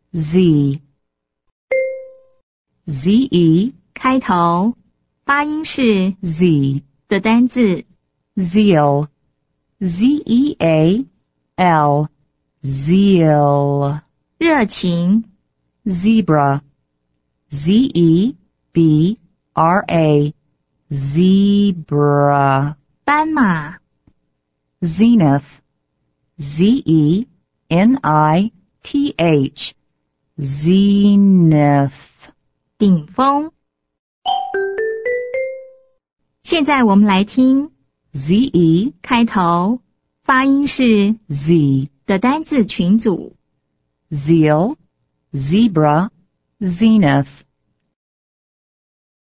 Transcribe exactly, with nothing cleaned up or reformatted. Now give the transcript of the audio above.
Z ze 开头发音是 z 的单字 zeal z-e-a-l zeal 热情 zebra z-e-b-r-a zebra 斑马 zenith z-e-n-i-t-h zenith 顶峰。现在我们来听 ze 开头发音是 z 的单字群组 zeal zebra zenith